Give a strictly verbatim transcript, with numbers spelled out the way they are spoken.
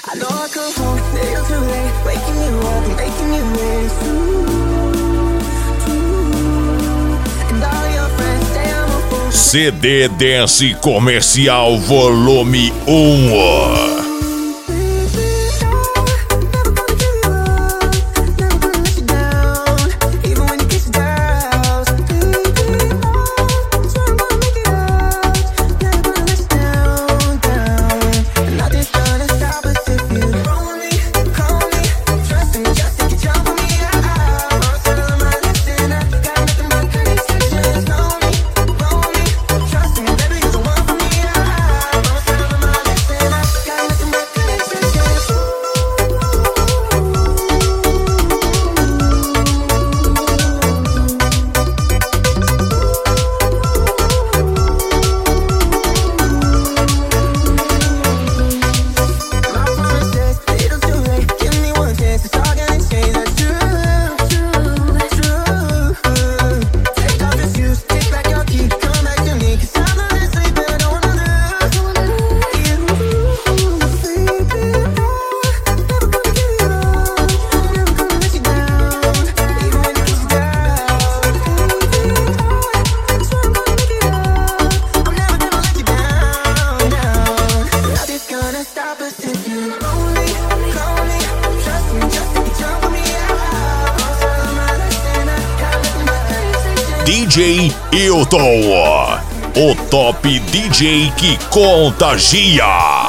I know I come home a little too late, waking you up and making you miss. And all your friends say I'm a fool. C D Dance Comercial Volume um. D J Hilton, o top D J que contagia.